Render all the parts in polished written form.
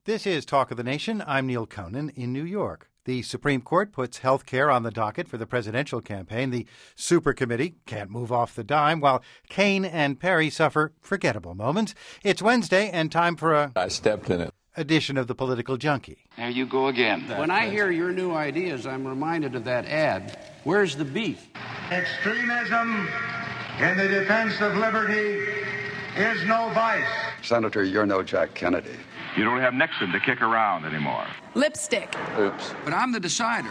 This is Talk of the Nation. I'm Neil Conan in New York. The Supreme Court puts health care on the docket for the presidential campaign. The Super Committee can't move off the dime, while Kaine and Perry suffer forgettable moments. It's Wednesday and time for I stepped in it. Edition of the Political Junkie. There you go again. When I hear your new ideas, I'm reminded of that ad. Where's the beef? Extremism in the defense of liberty is no vice. Senator, you're no Jack Kennedy. You don't have Nixon to kick around anymore. Lipstick. Oops. But I'm the decider.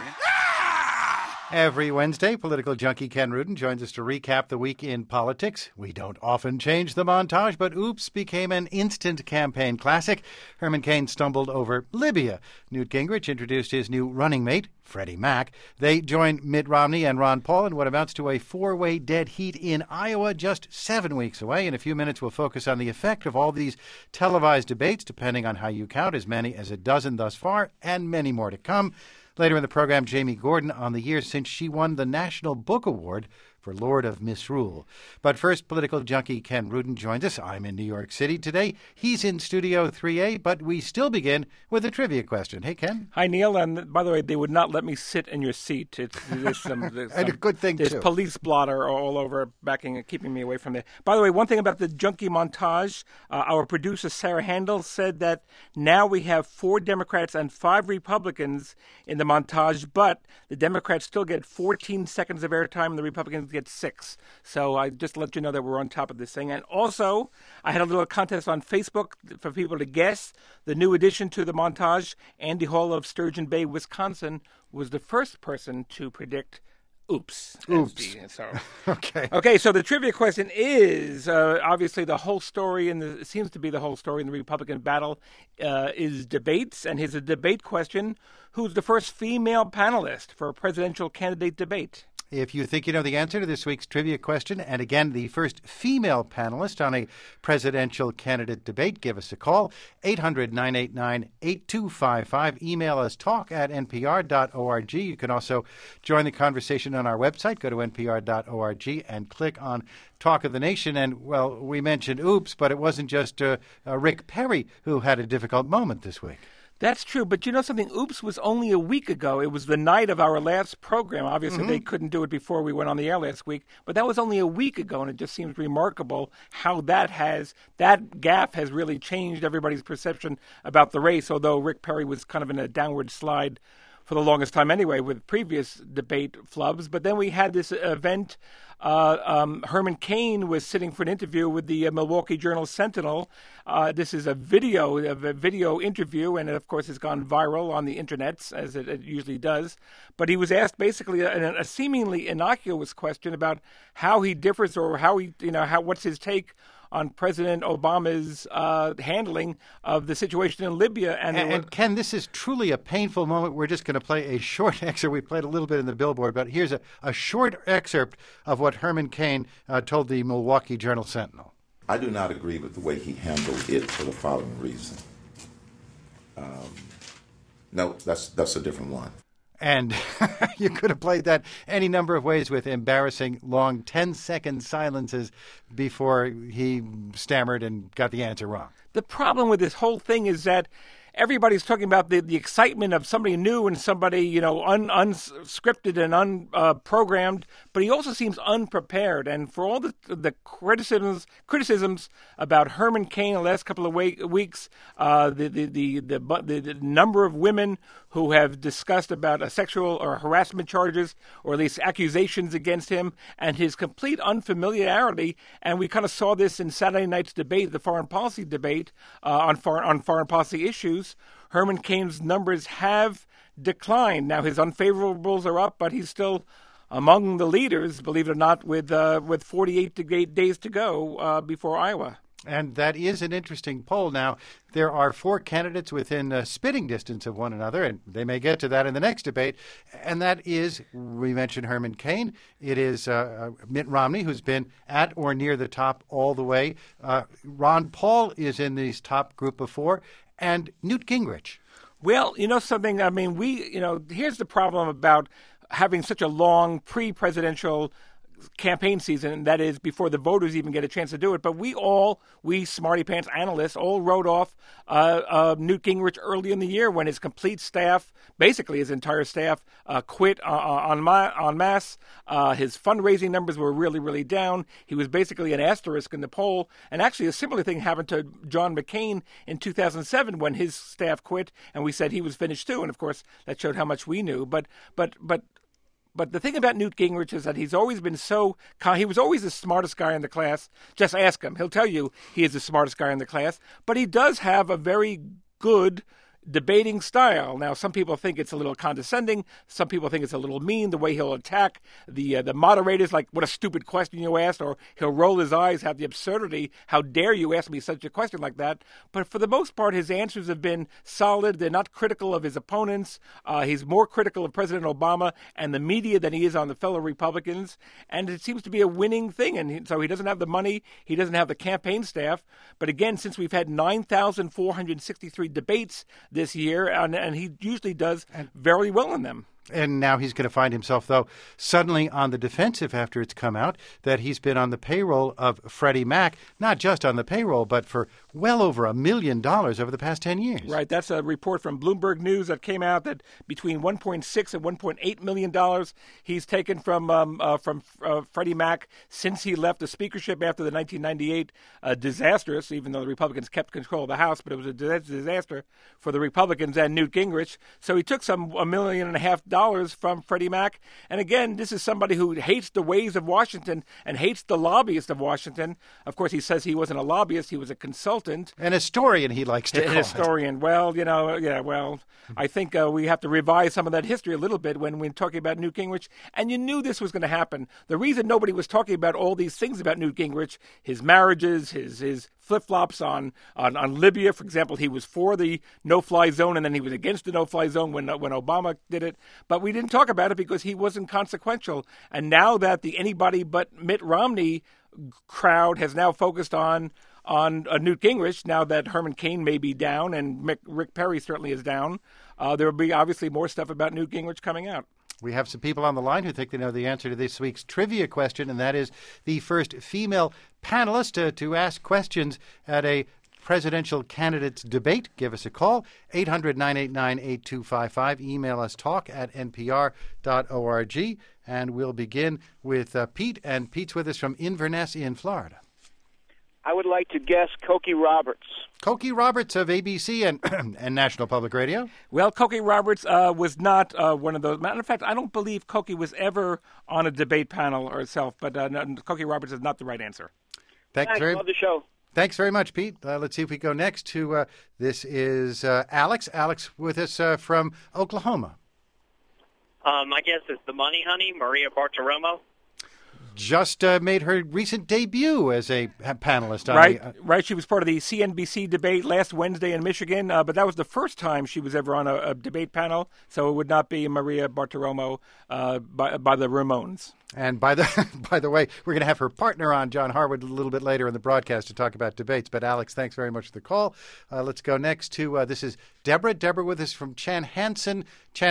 Every Wednesday, political junkie Ken Rudin joins us to recap the week in politics. We don't often change the montage, but Oops became an instant campaign classic. Herman Cain stumbled over Libya. Newt Gingrich introduced his new running mate, Freddie Mac. They joined Mitt Romney and Ron Paul in what amounts to a four-way dead heat in Iowa just 7 weeks away. In a few minutes, we'll focus on the effect of all these televised debates, depending on how you count, as many as a dozen thus far, and many more to come. Later in the program, Jamie Gordon on the years since she won the National Book Award for Lord of Misrule. But first, political junkie Ken Rudin joins us. I'm in New York City today. He's in Studio 3A, but we still begin with a trivia question. Hey, Ken. Hi, Neil. And by the way, they would not let me sit in your seat. There's some and a good thing, there's too. Police blotter all over backing and keeping me away from there. By the way, one thing about the junkie montage, our producer, Sarah Handel, said that now we have 4 Democrats and 5 Republicans in the montage, but the Democrats still get 14 seconds of airtime and the Republicans get 6. So I just let you know that we're on top of this thing. And also, I had a little contest on Facebook for people to guess the new addition to the montage. Andy Hall of Sturgeon Bay, Wisconsin, was the first person to predict Oops. Oops. Okay, so the trivia question is, obviously the whole story, it seems to be the whole story in the Republican battle, is debates. And here's a debate question. Who's the first female panelist for a presidential candidate debate? If you think you know the answer to this week's trivia question, and again, the first female panelist on a presidential candidate debate, give us a call, 800-989-8255. Email us talk@npr.org. You can also join the conversation on our website. Go to npr.org and click on Talk of the Nation. And, well, we mentioned Oops, but it wasn't just Rick Perry who had a difficult moment this week. That's true, but you know something? Oops was only a week ago. It was the night of our last program. Obviously, they couldn't do it before we went on the air last week, but that was only a week ago, and it just seems remarkable how that gaffe has really changed everybody's perception about the race, although Rick Perry was kind of in a downward slide for the longest time anyway with previous debate flubs. But then we had this event. Herman Cain was sitting for an interview with the Milwaukee Journal-Sentinel. This is a video interview, and it, of course, has gone viral on the internets, as it usually does. But he was asked basically a seemingly innocuous question about how he differs or what's his take on President Obama's handling of the situation in Libya. And Ken, this is truly a painful moment. We're just going to play a short excerpt. We played a little bit in the Billboard, but here's a short excerpt of what Herman Cain told the Milwaukee Journal-Sentinel. I do not agree with the way he handled it for the following reason. No, that's a different one. And you could have played that any number of ways with embarrassing long 10-second silences before he stammered and got the answer wrong. The problem with this whole thing is that everybody's talking about the excitement of somebody new and somebody, unscripted and unprogrammed, but he also seems unprepared. And for all the criticisms about Herman Cain the last couple of weeks, the number of women who have discussed about sexual or harassment charges, or at least accusations against him, and his complete unfamiliarity. And we kind of saw this in Saturday night's debate, the foreign policy debate on foreign policy issues. Herman Cain's numbers have declined. Now his unfavorables are up, but he's still among the leaders, believe it or not, with 48 days to go before Iowa. And that is an interesting poll. Now, there are 4 candidates within spitting distance of one another, and they may get to that in the next debate. And that is, we mentioned Herman Cain. It is Mitt Romney, who's been at or near the top all the way. Ron Paul is in this top group of 4, and Newt Gingrich. Well, you know something? I mean, here's the problem about having such a long pre-presidential campaign season, and that is before the voters even get a chance to do it. But we smarty pants analysts, all wrote off Newt Gingrich early in the year when his complete staff, basically his entire staff, quit en masse. His fundraising numbers were really, really down. He was basically an asterisk in the poll. And actually, a similar thing happened to John McCain in 2007 when his staff quit, and we said he was finished too. And of course, that showed how much we knew. But the thing about Newt Gingrich is that he's always been he was always the smartest guy in the class. Just ask him. He'll tell you he is the smartest guy in the class. But he does have a very good debating style. Now, some people think it's a little condescending. Some people think it's a little mean, the way he'll attack the moderators, like, what a stupid question you asked, or he'll roll his eyes, have the absurdity, how dare you ask me such a question like that. But for the most part, his answers have been solid. They're not critical of his opponents. He's more critical of President Obama and the media than he is on the fellow Republicans. And it seems to be a winning thing. And so he doesn't have the money. He doesn't have the campaign staff. But again, since we've had 9,463 debates this year, and he usually does very well in them. And now he's going to find himself, though, suddenly on the defensive after it's come out that he's been on the payroll of Freddie Mac, not just on the payroll, but for well over $1 million over the past 10 years. Right. That's a report from Bloomberg News that came out that between $1.6 and $1.8 million he's taken from Freddie Mac since he left the speakership after the 1998 disastrous, even though the Republicans kept control of the House, but it was a disaster for the Republicans and Newt Gingrich. So he took $1.5 million from Freddie Mac. And again, this is somebody who hates the ways of Washington and hates the lobbyists of Washington. Of course, he says he wasn't a lobbyist. He was a consultant. An historian, he likes to call it. An historian. Well, I think we have to revise some of that history a little bit when we're talking about Newt Gingrich. And you knew this was going to happen. The reason nobody was talking about all these things about Newt Gingrich, his marriages, his flip-flops on Libya, for example, he was for the no-fly zone and then he was against the no-fly zone when Obama did it. But we didn't talk about it because he wasn't consequential. And now that the anybody but Mitt Romney crowd has now focused on Newt Gingrich, now that Herman Cain may be down and Rick Perry certainly is down, there will be obviously more stuff about Newt Gingrich coming out. We have some people on the line who think they know the answer to this week's trivia question, and that is the first female panelist to ask questions at a presidential candidates debate. Give us a call, 800-989-8255. Email us talk@npr.org. And we'll begin with Pete, and Pete's with us from Inverness in Florida. I would like to guess Cokie Roberts. Cokie Roberts of ABC and National Public Radio. Well, Cokie Roberts was not one of those. Matter of fact, I don't believe Cokie was ever on a debate panel herself, but Cokie Roberts is not the right answer. Thanks. Love the show. Thanks very much, Pete. Let's see if we go next to, this is Alex. Alex with us from Oklahoma. I guess it's the money honey, Maria Bartiromo. Just made her recent debut as a panelist. Right. She was part of the CNBC debate last Wednesday in Michigan, but that was the first time she was ever on a debate panel, so it would not be Maria Bartiromo by the Ramones. And by the way, we're going to have her partner on, John Harwood, a little bit later in the broadcast to talk about debates. But Alex, thanks very much for the call. Let's go next to this is Deborah. Deborah with us from Chanhassen,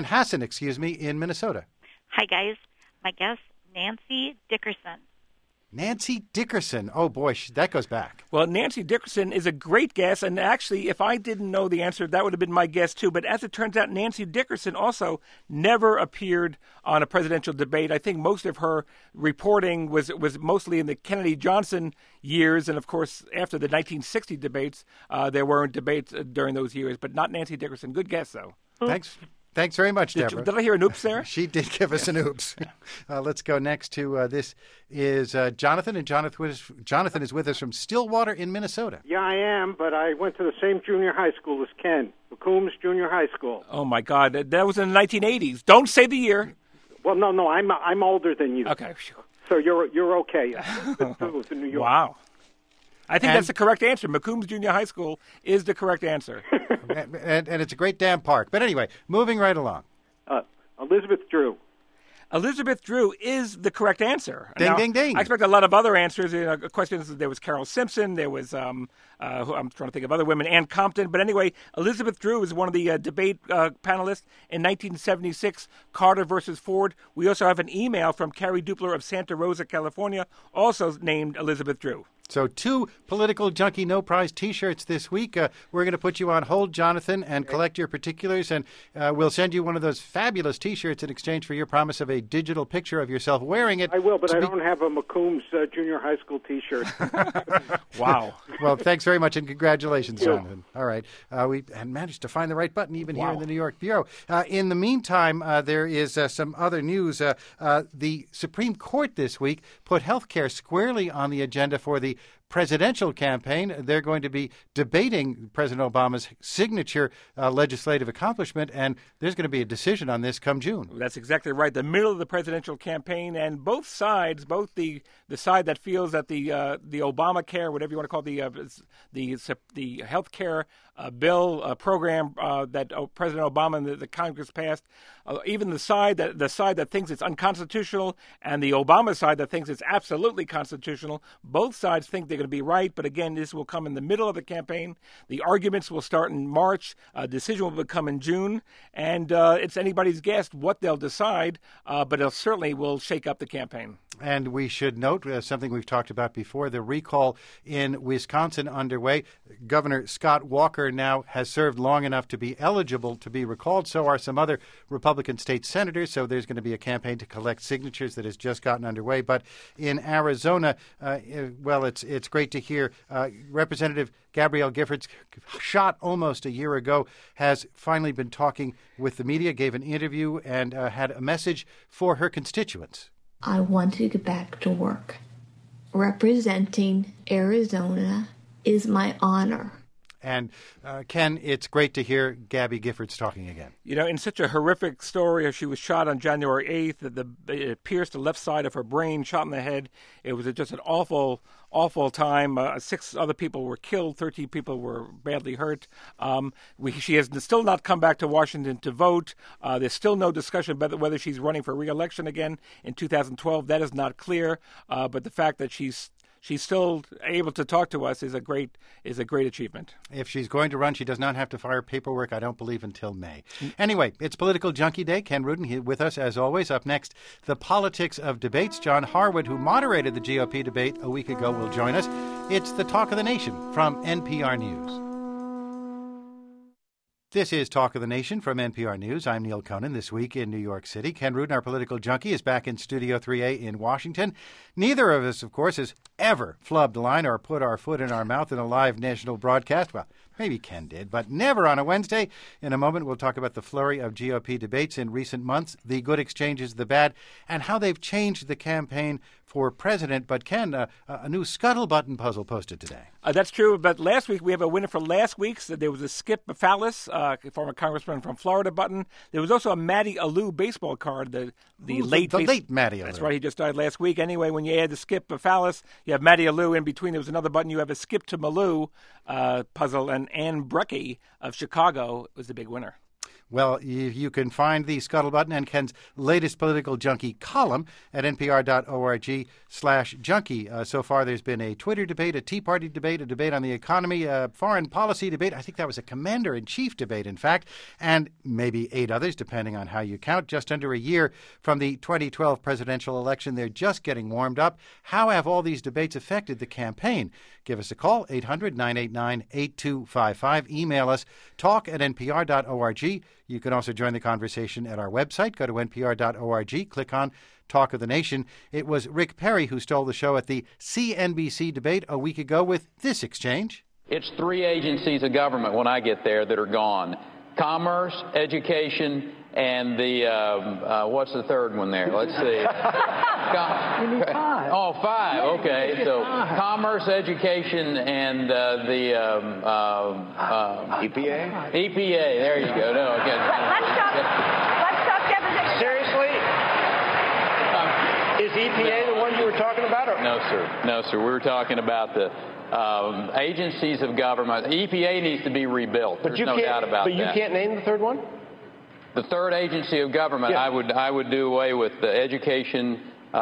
in Minnesota. Hi guys, my guess. Nancy Dickerson. Nancy Dickerson. Oh, boy, that goes back. Well, Nancy Dickerson is a great guess, and actually, if I didn't know the answer, that would have been my guess, too. But as it turns out, Nancy Dickerson also never appeared on a presidential debate. I think most of her reporting was mostly in the Kennedy-Johnson years, and, of course, after the 1960 debates, there weren't debates during those years, but not Nancy Dickerson. Good guess, though. Thanks very much, Deborah. Did I hear an oops there? She did give us an oops. Let's go next to this is Jonathan, and Jonathan is with us from Stillwater in Minnesota. Yeah, I am, but I went to the same junior high school as Ken, McCombs Junior High School. Oh, my God. That was in the 1980s. Don't say the year. Well, no, I'm older than you. Okay. So you're okay. In New York. Wow. I think that's the correct answer. McCombs Junior High School is the correct answer. and it's a great damn park. But anyway, moving right along. Elizabeth Drew. Elizabeth Drew is the correct answer. Ding, now, ding, ding. I expect a lot of other answers. Questions. There was Carol Simpson. There was, I'm trying to think of other women, Ann Compton. But anyway, Elizabeth Drew was one of the debate panelists in 1976, Carter versus Ford. We also have an email from Carrie Dupler of Santa Rosa, California, also named Elizabeth Drew. So 2 Political Junkie No Prize T-shirts this week. We're going to put you on hold, Jonathan, and collect your particulars, and we'll send you one of those fabulous T-shirts in exchange for your promise of a digital picture of yourself wearing it. I will, but I don't have a McCombs junior high school T-shirt. Wow. Well, thanks very much, and congratulations, Jonathan. All right. We managed to find the right button even here in the New York Bureau. In the meantime, there is some other news. The Supreme Court this week put health care squarely on the agenda for the presidential campaign. They're going to be debating President Obama's signature legislative accomplishment, and there's going to be a decision on this come June. That's exactly right. The middle of the presidential campaign, and both sides, both the side that feels that the Obamacare, whatever you want to call it, the health care bill program that President Obama and the Congress passed, even the side that thinks it's unconstitutional, and the Obama side that thinks it's absolutely constitutional, both sides think they're going to be right. But again, this will come in the middle of the campaign. The arguments will start in March. A decision will come in June, and it's anybody's guess what they'll decide. But it certainly will shake up the campaign. And we should note something we've talked about before: the recall in Wisconsin underway. Governor Scott Walker now has served long enough to be eligible to be recalled. So are some other Republican state senators. So there's going to be a campaign to collect signatures that has just gotten underway. But in Arizona, well, it's great to hear Representative Gabrielle Giffords, shot almost a year ago, has finally been talking with the media, gave an interview, and had a message for her constituents. I want to get back to work. Representing Arizona is my honor. And Ken, it's great to hear Gabby Giffords talking again. You know, in such a horrific story, she was shot on January 8th. It pierced the left side of her brain, shot in the head. It was just an awful time. 6 other people were killed. 13 people were badly hurt. She has still not come back to Washington to vote. There's still no discussion about whether she's running for re-election again in 2012. That is not clear. But the fact that she's still able to talk to us is a great achievement. If she's going to run, she does not have to file paperwork, I don't believe, until May. Anyway, it's Political Junkie Day. Ken Rudin here with us, as always. Up next, the politics of debates. John Harwood, who moderated the GOP debate a week ago, will join us. It's the Talk of the Nation from NPR News. This is Talk of the Nation from NPR News. I'm Neil Conan. This week in New York City, Ken Rudin, our political junkie, is back in Studio 3A in Washington. Neither of us, of course, has ever flubbed a line or put our foot in our mouth in a live national broadcast. Well, maybe Ken did, but never on a Wednesday. In a moment, we'll talk about the flurry of GOP debates in recent months, the good exchanges, the bad, and how they've changed the campaign for president. But Ken, a new scuttle-button puzzle posted today. That's true, but last week we have a winner for last week's. There was a Skip Fallis, former congressman from Florida button. There was also a Matty Alou baseball card, the late Matty Alou. That's right, he just died last week. Anyway, when you add the Skip Fallis, you have Matty Alou. In between, there was another button. You have a Skip to Malou puzzle, and Ann Brecky of Chicago was the big winner. Well, you can find the Scuttle-Button and Ken's latest Political Junkie column at npr.org/junkie. So far, there's been a Twitter debate, a Tea Party debate, a debate on the economy, a foreign policy debate. I think that was a commander-in-chief debate, in fact, and maybe 8 others, depending on how you count. Just under a year from the 2012 presidential election, they're just getting warmed up. How have all these debates affected the campaign? Give us a call, 800-989-8255. Email us, talk@npr.org. You can also join the conversation at our website. Go to npr.org, click on Talk of the Nation. It was Rick Perry who stole the show at the CNBC debate a week ago with this exchange. It's 3 agencies of government when I get there that are gone. Commerce, education, and the, what's the third one there? Let's see. You need 5. Oh, 5. Okay. So commerce, education, and the EPA? EPA. There you go. No, okay. Let's stop deposition. Seriously? Is EPA the one you were talking about? Or? No, sir. No, sir. We were talking about the agencies of government. EPA needs to be rebuilt. There's no doubt about that. But you can't name the third one? The third agency of government, I would do away with the education,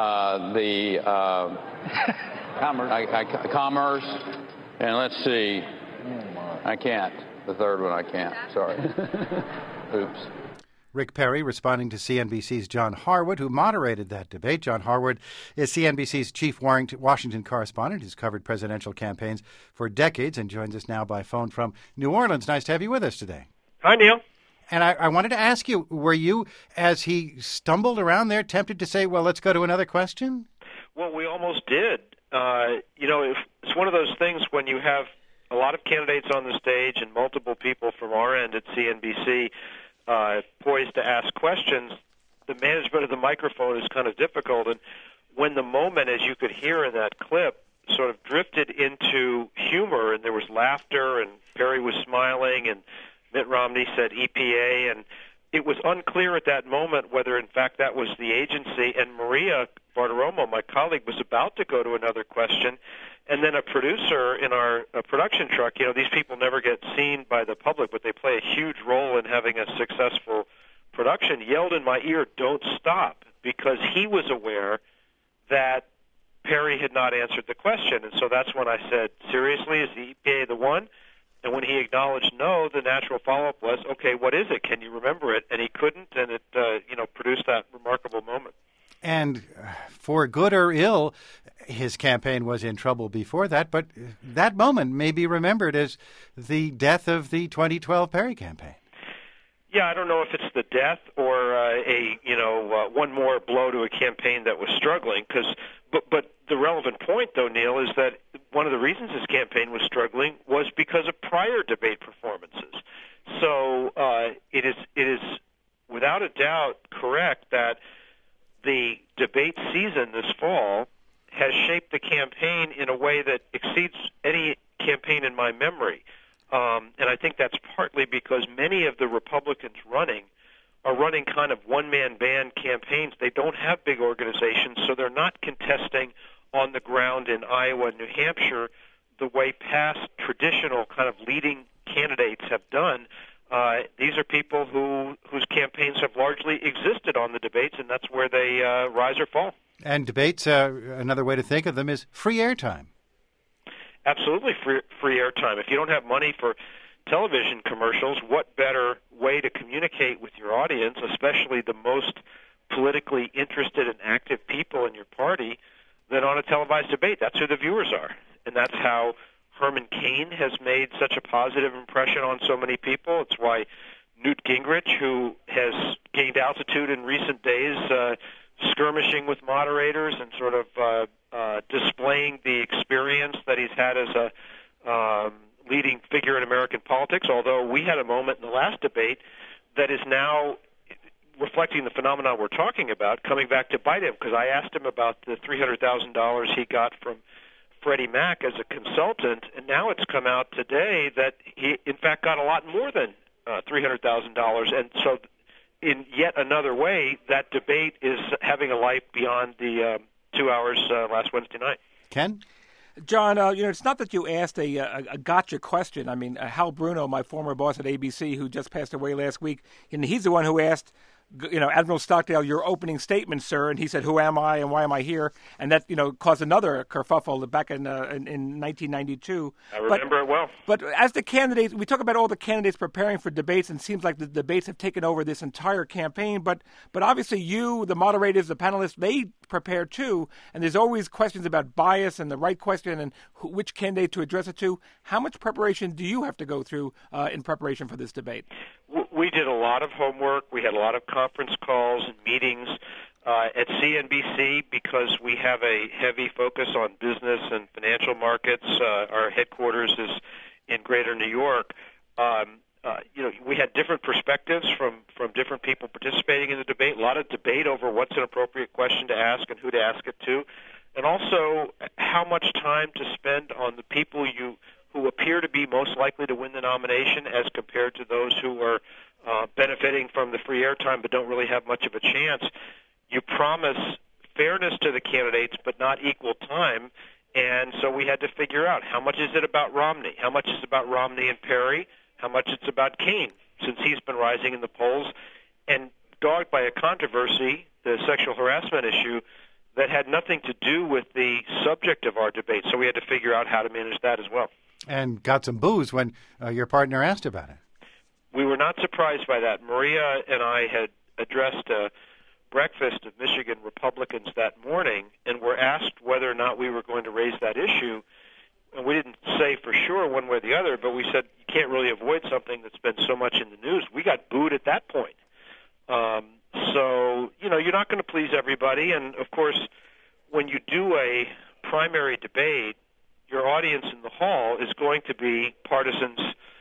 commerce, and let's see, I can't. The third one I can't. Sorry. Oops. Rick Perry responding to CNBC's John Harwood, who moderated that debate. John Harwood is CNBC's chief Washington correspondent who's covered presidential campaigns for decades and joins us now by phone from New Orleans. Nice to have you with us today. Hi, Neil. And I wanted to ask you, were you, as he stumbled around there, tempted to say, well, let's go to another question? Well, we almost did. It's one of those things when you have a lot of candidates on the stage and multiple people from our end at CNBC poised to ask questions, the management of the microphone is kind of difficult. And when the moment, as you could hear in that clip, sort of drifted into humor and there was laughter and Perry was smiling and Mitt Romney said EPA, and it was unclear at that moment whether, in fact, that was the agency. And Maria Bartiromo, my colleague, was about to go to another question. And then a producer in our production truck, these people never get seen by the public, but they play a huge role in having a successful production, yelled in my ear, "Don't stop," because he was aware that Perry had not answered the question. And so that's when I said, seriously, is the EPA the one? And when he acknowledged no, the natural follow-up was, okay, what is it? Can you remember it? And he couldn't, and it produced that remarkable moment. And for good or ill, his campaign was in trouble before that, but that moment may be remembered as the death of the 2012 Perry campaign. Yeah, I don't know if it's the death or one more blow to a campaign that was struggling. But the relevant point, though, Neil, is that one of the reasons his campaign was struggling was because of prior debate performances. So it is without a doubt correct that the debate season this fall has shaped the campaign in a way that exceeds any campaign in my memory. And I think that's partly because many of the Republicans are running kind of one-man band campaigns. They don't have big organizations, so they're not contesting on the ground in Iowa and New Hampshire the way past traditional kind of leading candidates have done. These are people whose campaigns have largely existed on the debates, and that's where they rise or fall. And debates, another way to think of them is free airtime. Absolutely free airtime. If you don't have money for television commercials, what better way to communicate with your audience, especially the most politically interested and active people in your party, than on a televised debate? That's who the viewers are. And that's how Herman Cain has made such a positive impression on so many people. It's why Newt Gingrich, who has gained altitude in recent days, skirmishing with moderators and sort of displaying the experience that he's had as a leading figure in American politics, although we had a moment in the last debate that is now reflecting the phenomenon we're talking about, coming back to bite him, because I asked him about the $300,000 he got from Freddie Mac as a consultant, and now it's come out today that he, in fact, got a lot more than $300,000. And so in yet another way, that debate is having a life beyond the 2 hours last Wednesday night. Ken? John, it's not that you asked a gotcha question. I mean, Hal Bruno, my former boss at ABC, who just passed away last week, and he's the one who asked, Admiral Stockdale, your opening statement, sir, and he said, who am I and why am I here? And that, caused another kerfuffle back in 1992. I remember it well. But as the candidates, we talk about all the candidates preparing for debates, and it seems like the debates have taken over this entire campaign. But obviously you, the moderators, the panelists, they prepare too, and there's always questions about bias and the right question and which candidate to address it to. How much preparation do you have to go through in preparation for this debate? We did a lot of homework. We had a lot of conference calls and meetings at CNBC because we have a heavy focus on business and financial markets. Our headquarters is in Greater New York. We had different perspectives from different people participating in the debate. A lot of debate over what's an appropriate question to ask and who to ask it to, and also how much time to spend on the people who appear to be most likely to win the nomination as compared to those who are benefiting from the free airtime but don't really have much of a chance. You promise fairness to the candidates but not equal time, and so we had to figure out how much is it about Romney, how much is about Romney and Perry, how much it's about Cain, since he's been rising in the polls, and dogged by a controversy, the sexual harassment issue, that had nothing to do with the subject of our debate. So we had to figure out how to manage that as well. And got some boos when your partner asked about it. We were not surprised by that. Maria and I had addressed a breakfast of Michigan Republicans that morning and were asked whether or not we were going to raise that issue. And we didn't say for sure one way or the other, but we said you can't really avoid something that's been so much in the news. We got booed at that point. So, you're not going to please everybody. And, of course, when you do a primary debate, your audience in the hall is going to be partisans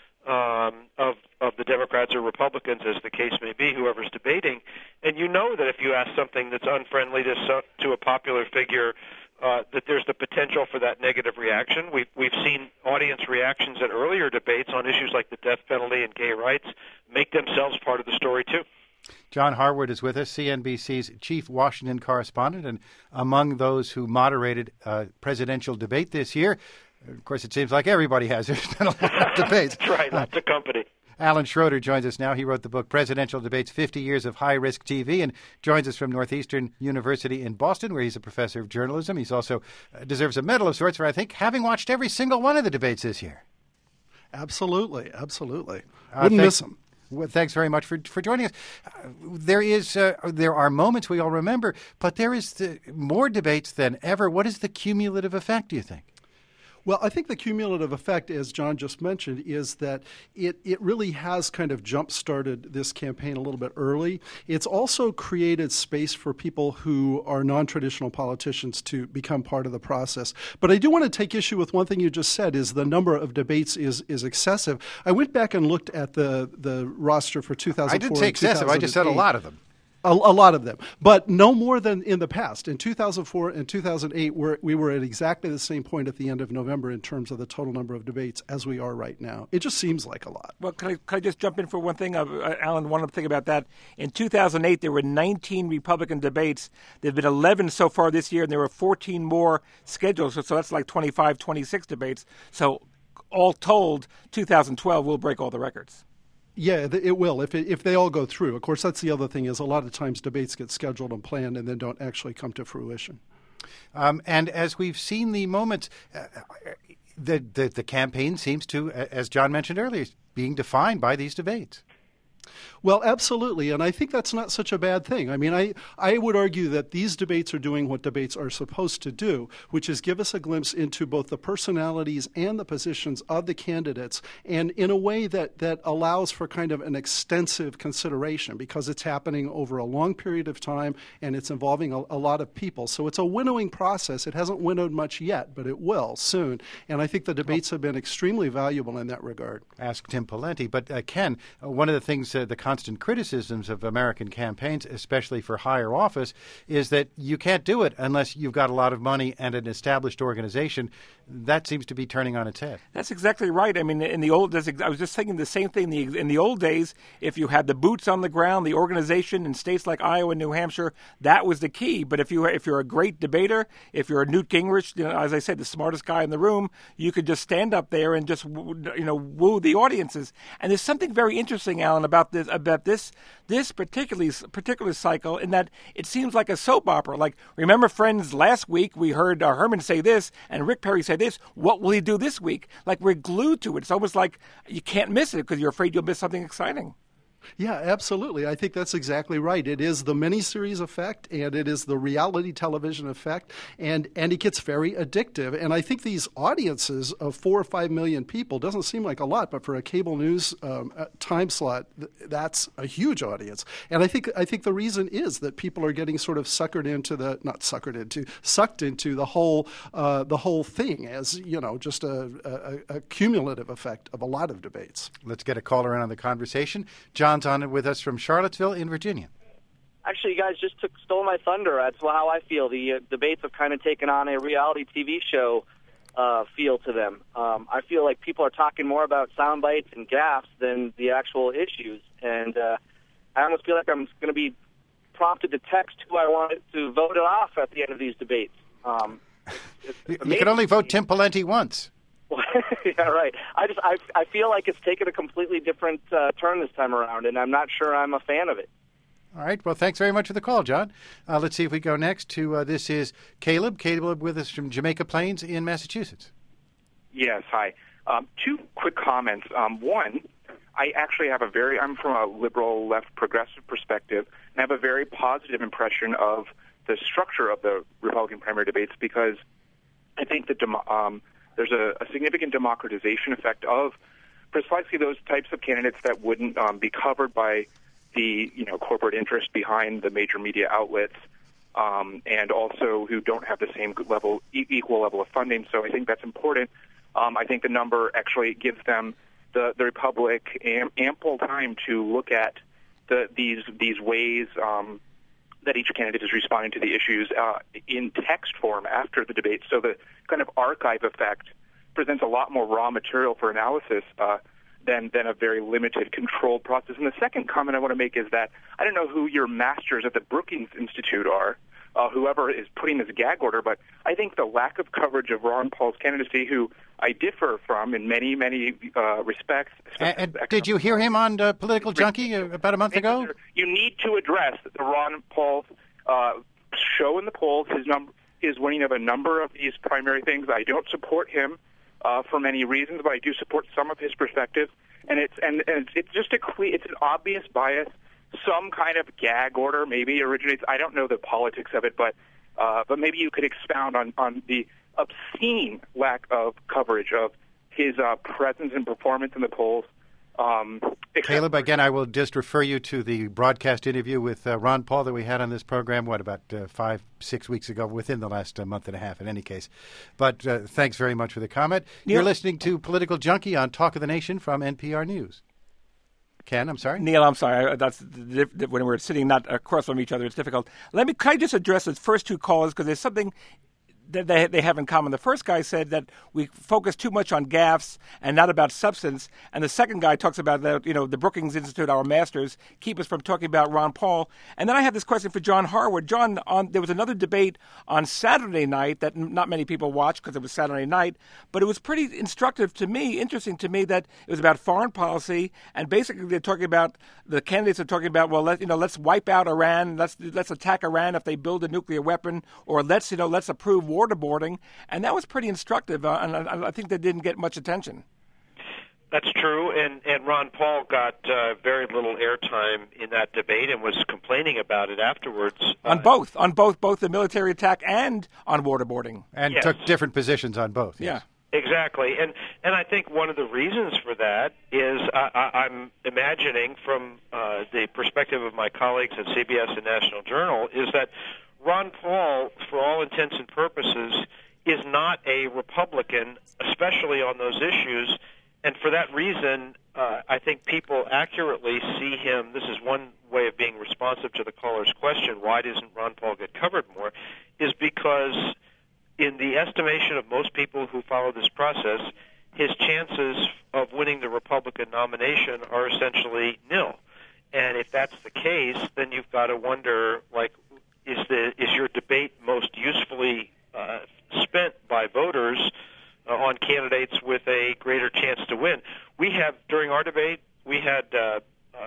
of the Democrats or Republicans, as the case may be, whoever's debating. And you know that if you ask something that's unfriendly to a popular figure, that there's the potential for that negative reaction. We've seen audience reactions at earlier debates on issues like the death penalty and gay rights make themselves part of the story, too. John Harwood is with us, CNBC's chief Washington correspondent, and among those who moderated a presidential debate this year. Of course, it seems like everybody has. There's been a lot of debates. That's right, lots of company. Alan Schroeder joins us now. He wrote the book Presidential Debates, 50 Years of High-Risk TV, and joins us from Northeastern University in Boston, where he's a professor of journalism. He's also deserves a medal of sorts for, I think, having watched every single one of the debates this year. Absolutely. Wouldn't miss them. Well, thanks very much for joining us. There are moments we all remember, but there is more debates than ever. What is the cumulative effect, do you think? Well, I think the cumulative effect, as John just mentioned, is that it really has kind of jump-started this campaign a little bit early. It's also created space for people who are non-traditional politicians to become part of the process. But I do want to take issue with one thing you just said, is the number of debates is excessive. I went back and looked at the roster for 2004 I didn't say excessive. I just said a lot of them. A lot of them, but no more than in the past. In 2004 and 2008, we were at exactly the same point at the end of November in terms of the total number of debates as we are right now. It just seems like a lot. Well, can I just jump in for one thing? Alan, one thing about that. In 2008, there were 19 Republican debates. There have been 11 so far this year, and there were 14 more scheduled. So that's like 25, 26 debates. So all told, 2012 will break all the records. Yeah, it will if they all go through. Of course, that's the other thing is a lot of times debates get scheduled and planned and then don't actually come to fruition. And as we've seen the moments, the campaign seems to, as John mentioned earlier, being defined by these debates. Well, absolutely, and I think that's not such a bad thing. I mean, I would argue that these debates are doing what debates are supposed to do, which is give us a glimpse into both the personalities and the positions of the candidates, and in a way that allows for kind of an extensive consideration because it's happening over a long period of time and it's involving a lot of people. So it's a winnowing process. It hasn't winnowed much yet, but it will soon, and I think the debates have been extremely valuable in that regard. Ask Tim Pawlenty. But Ken, one of the things, the constant criticisms of American campaigns, especially for higher office, is that you can't do it unless you've got a lot of money and an established organization. That seems to be turning on its head. That's exactly right. I mean, in the old days, I was just thinking the same thing. In the old days, if you had the boots on the ground, the organization in states like Iowa and New Hampshire, that was the key. But if you're a great debater, if you're a Newt Gingrich, as I said, the smartest guy in the room, you could just stand up there and just woo the audiences. And there's something very interesting, Alan, about this particular cycle, in that it seems like a soap opera. Like, remember, Friends, last week we heard Herman say this and Rick Perry say this. What will he do this week? Like, we're glued to it. It's almost like you can't miss it because you're afraid you'll miss something exciting. Yeah, absolutely. I think that's exactly right. It is the miniseries effect, and it is the reality television effect, and it gets very addictive. And I think these audiences of 4 or 5 million people doesn't seem like a lot, but for a cable news time slot, that's a huge audience. And I think the reason is that people are getting sort of sucked into the whole thing as just a cumulative effect of a lot of debates. Let's get a caller in on the conversation. John's on it with us from Charlottesville in Virginia. Actually, you guys just stole my thunder. That's how I feel. The debates have kind of taken on a reality TV show feel to them. I feel like people are talking more about sound bites and gaffes than the actual issues. And I almost feel like I'm going to be prompted to text who I wanted to vote it off at the end of these debates. You can only vote Tim Pawlenty once. Yeah, right. I feel like it's taken a completely different turn this time around, and I'm not sure I'm a fan of it. All right. Well, thanks very much for the call, John. Let's see if we go next to this is Caleb. Caleb with us from Jamaica Plains in Massachusetts. Yes, hi. Two quick comments. One, I actually have I'm from a liberal, left, progressive perspective, and I have a very positive impression of the structure of the Republican primary debates because I think that there's a significant democratization effect of precisely those types of candidates that wouldn't be covered by the corporate interest behind the major media outlets, and also who don't have the same equal level of funding. So I think that's important. I think the number actually gives them the Republic ample time to look at these ways that each candidate is responding to the issues in text form after the debate. So the kind of archive effect presents a lot more raw material for analysis than a very limited, controlled process. And the second comment I want to make is that I don't know who your masters at the Brookings Institute are, whoever is putting this gag order, but I think the lack of coverage of Ron Paul's candidacy, who I differ from in many, many respects. And did you hear him on Political Junkie about a month ago? You need to address the Ron Paul show in the polls, his winning of a number of these primary things. I don't support him for many reasons, but I do support some of his perspectives. And it's just it's an obvious bias. Some kind of gag order maybe originates. I don't know the politics of it, but maybe you could expound on the obscene lack of coverage of his presence and performance in the polls. Caleb, again, I will just refer you to the broadcast interview with Ron Paul that we had on this program, about 5-6 weeks ago, within the last month and a half in any case. But thanks very much for the comment. Neil, you're listening to Political Junkie on Talk of the Nation from NPR News. Ken, I'm sorry? Neil, I'm sorry. That's when we're sitting not across from each other, it's difficult. Can I just address the first two callers, because there's something that they have in common. The first guy said that we focus too much on gaffes and not about substance, and the second guy talks about that the Brookings Institute, our masters, keep us from talking about Ron Paul. And then I have this question for John Harwood. John, there was another debate on Saturday night that not many people watched because it was Saturday night, but it was pretty interesting to me that it was about foreign policy, and basically the candidates are talking about, well, let's wipe out Iran, let's attack Iran if they build a nuclear weapon, or let's approve waterboarding, and that was pretty instructive, and I think that didn't get much attention. That's true, and Ron Paul got very little airtime in that debate and was complaining about it afterwards. On both the military attack and on waterboarding. And yes. Took different positions on both. Yeah. Yes. Exactly, and I think one of the reasons for that is I'm imagining from the perspective of my colleagues at CBS and National Journal is that Ron Paul, for all intents and purposes, is not a Republican, especially on those issues, and for that reason, I think people accurately see him. This is one way of being responsive to the caller's question, why doesn't Ron Paul get covered more, is because in the estimation of most people who follow this process, his chances of winning the Republican nomination are essentially nil. And if that's the case, then you've got to wonder, is your debate most usefully spent by voters on candidates with a greater chance to win? During our debate, we had a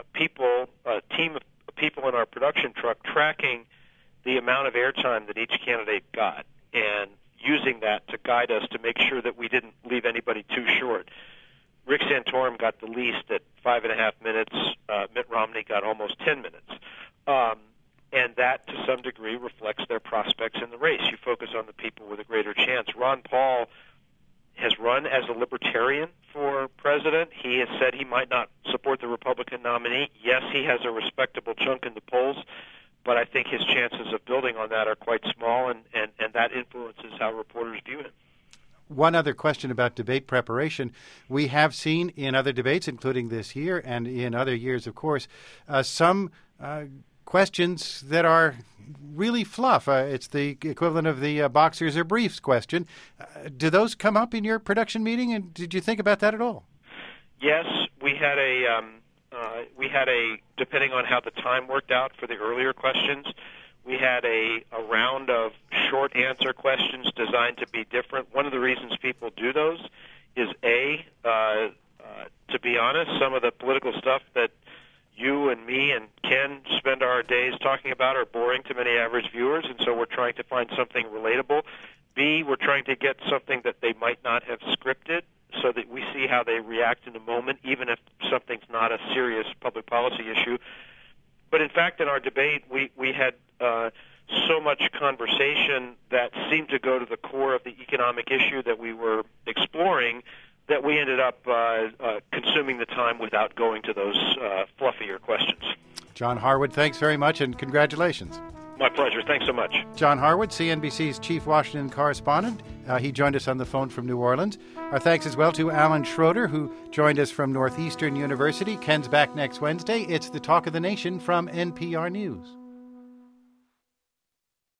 team of people in our production truck tracking the amount of airtime that each candidate got and using that to guide us to make sure that we didn't leave anybody too short. Rick Santorum got the least at 5.5 minutes. Mitt Romney got almost 10 minutes. And that, to some degree, reflects their prospects in the race. You focus on the people with a greater chance. Ron Paul has run as a libertarian for president. He has said he might not support the Republican nominee. Yes, he has a respectable chunk in the polls, but I think his chances of building on that are quite small, and that influences how reporters view him. One other question about debate preparation. We have seen in other debates, including this year and in other years, of course, some questions that are really fluff. It's the equivalent of the boxers or briefs question. Do those come up in your production meeting, and did you think about that at all? Yes, we had a depending on how the time worked out for the earlier questions, we had a round of short answer questions designed to be different. One of the reasons people do those is to be honest, some of the political stuff that you and me and Ken spend our our days talking about are boring to many average viewers, and so we're trying to find something relatable. B, we're trying to get something that they might not have scripted so that we see how they react in a moment, even if something's not a serious public policy issue. But in fact, in our debate, we had so much conversation that seemed to go to the core of the economic issue that we were exploring that we ended up consuming the time without going to those fluffier questions. John Harwood, thanks very much, and congratulations. My pleasure. Thanks so much. John Harwood, CNBC's chief Washington correspondent. He joined us on the phone from New Orleans. Our thanks as well to Alan Schroeder, who joined us from Northeastern University. Ken's back next Wednesday. It's the Talk of the Nation from NPR News.